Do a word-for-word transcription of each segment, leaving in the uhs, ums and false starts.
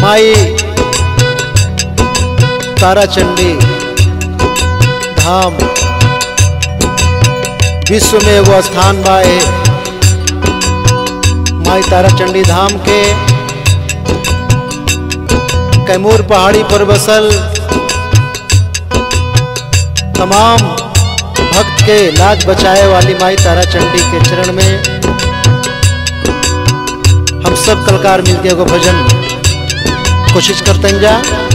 माई तारा चंडी धाम विश्व में वो स्थान बाए। माई तारा चंडी धाम के कैमूर पहाड़ी पर बसल तमाम भक्त के लाज बचाए वाली माई तारा चंडी के चरण में हम सब कलाकार मिलके एगो भजन कोशिश करते हैं। जा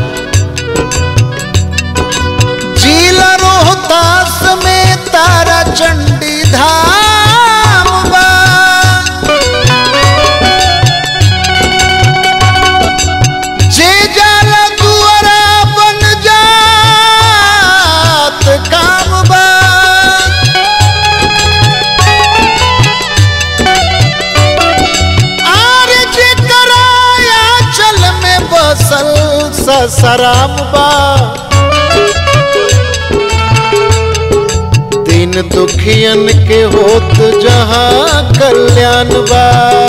जिला रोहतास में तारा चंडी धाम बा, जे जाला दुआरा बन जात काम बा। आर जे कराया चल में बसल ससराम बा, दीन दुखियन के होत जहां कल्याण बा।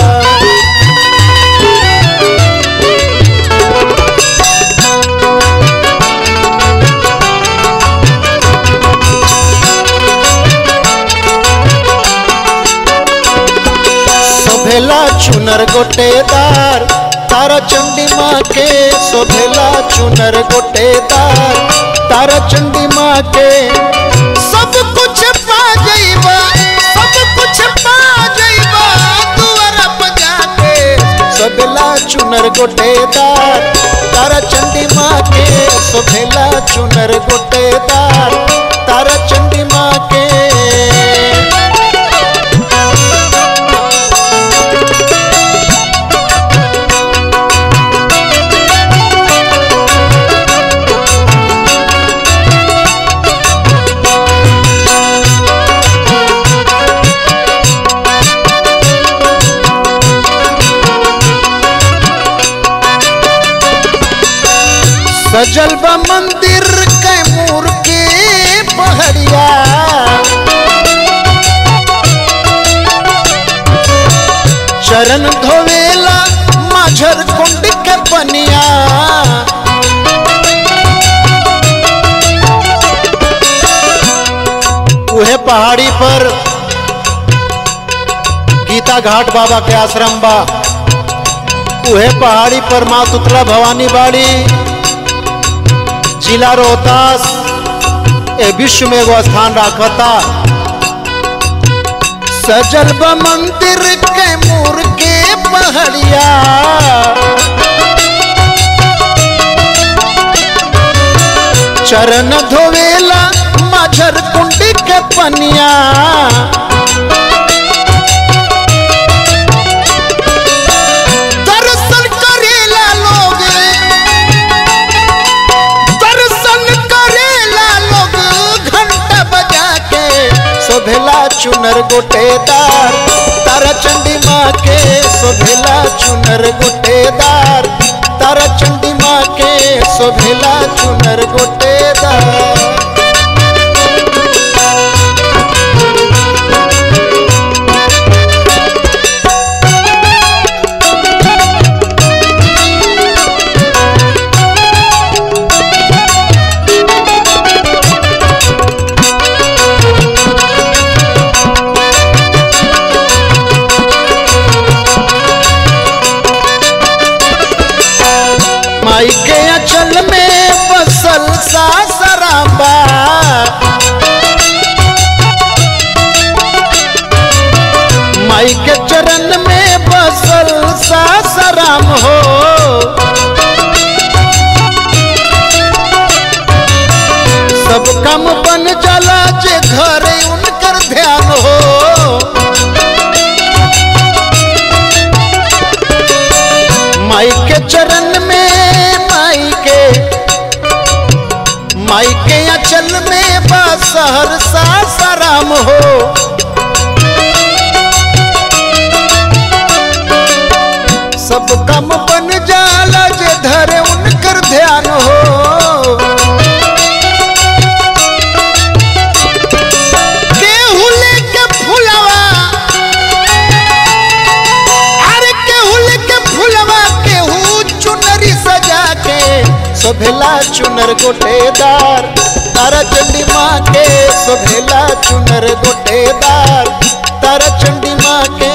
सोभेला चुनर गोटेदार तारा चंडी माँ के, सोभेला चुनर गोटेदार तारा चंडी माँ के। सब कुछ पा जाइबा, सब कुछ पा जाइबा दुआरा पे जाके। सोभेला चुनर गोटेदार तारा चंडी माँ के, सोभेला चुनर गोटेदार तारा चंडी माँ के। सजल बा मंदिर कैमूर के पहड़िया, चरण धोवेला माझर कुंड के पनिया। उहे पहाड़ी पर गीता घाट बाबा के आश्रम बा, उहे पहाड़ी पर माँ तुतला भवानी बाड़ी। जिला रोहतास ए विश्व में वो स्थान रखता। सजल बा मंदिर कैमूर के पहाड़िया, चरण धोवेला माझर कुंडी के पनिया। दर्शन करेला लोग, दर्शन करेला लोग घंटा बजा के। सोभेला चुनर गोटेदार तारा चंडी माँ के, सोभेला चुनर गोटेदार तारा चंडी माँ के, सोभेला चुनर गोटेदार। माई के अचल में बसल सासाराम बा, माई के चरण में बसल सासाराम हो। सब काम बन जाला जे घरे उनकर ध्यान हो। माई के चरण में, माई के माई के अचल में बसहर सासाराम हो। सब काम बन जाला जे धरे उनकर ध्यान हो। केहू लेके फुलवा, अरे केहू लेके फुलवा, केहू चुनरी सजा शोभेला चुनर गोटेदार, तारा चंडी माँ के शोभेला चुनर गोटेदार, तारा चंडी माँ के।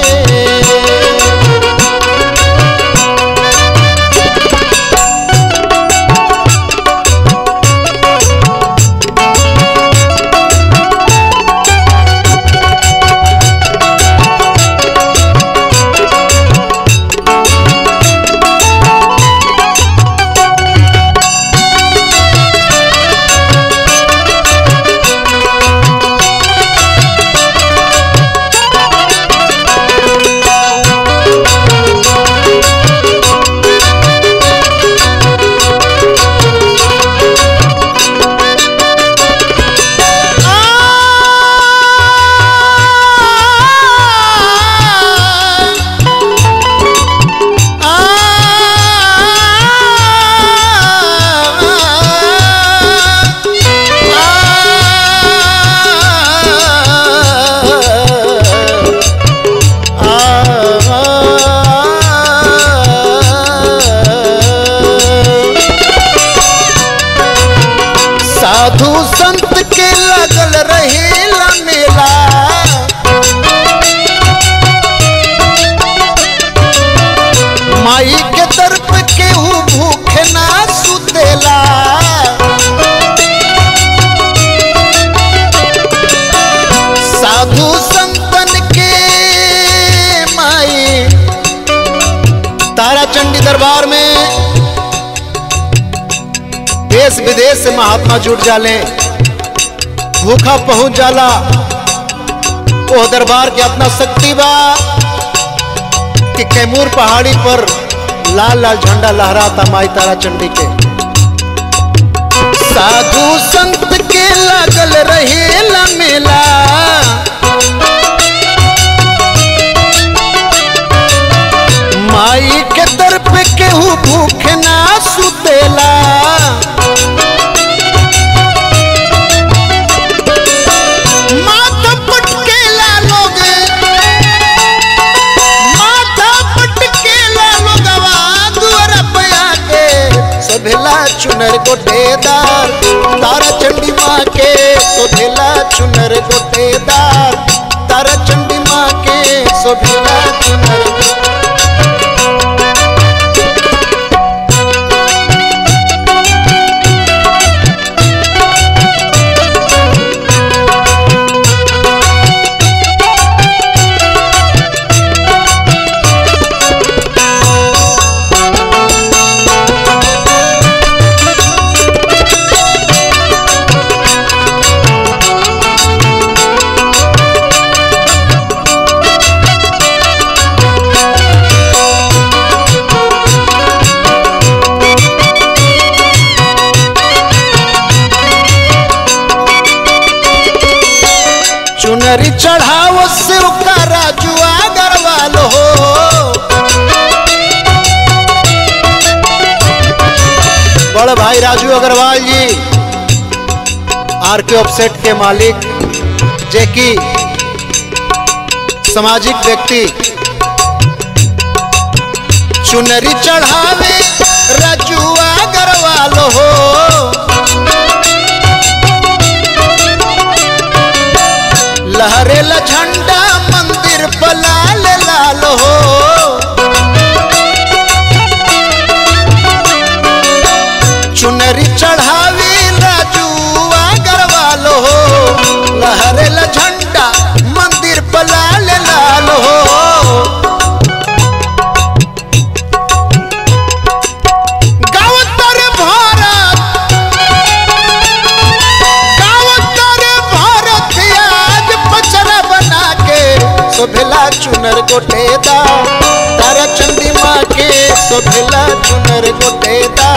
साधु संत के लगल रहेला मेला, माई के तरफ केहू भूखे ना सुतेला। साधु संतन के माई तारा चंडी दरबार में देश विदेश से महात्मा जुट जाले, भूखा पहुंच जाला। वो दरबार के अपना शक्ति बा कि कैमूर पहाड़ी पर लाल लाल झंडा लहराता माई तारा चंडी के। साधु संत के लगल रहेला मेला, माई के दर पे केहू भूखे ना सुतेला। माथा पटकेला लोग, माथा पटकेला लोगवा दुआर पे आके, शोभेला चुनर गोटेदार, तारा चंडी माँ के शोभेला चुनर गोटेदार, तारा चंडी माँ के शोभेला चुनर। चुनरी चढ़ाओ शिव का राजू अग्रवाल हो, बड़ भाई राजू अग्रवाल जी आर के ऑफसेट के मालिक, जे की सामाजिक व्यक्ति। चुनरी चढ़ावे राजू अग्रवाल हो, लहरेला झंडा मंदिर पर लाल लाल हो। चुनरी चढ़ावी राजू अग्रवाल हो, लहरेला झंडा मंदिर पर लाल लाल हो। गावतर भारत, गावतर भारत आज पचरा बना के, शोभेला चुनर गोटेदार, तारा चंडी माँ के शोभेला चुनर गोटेदार।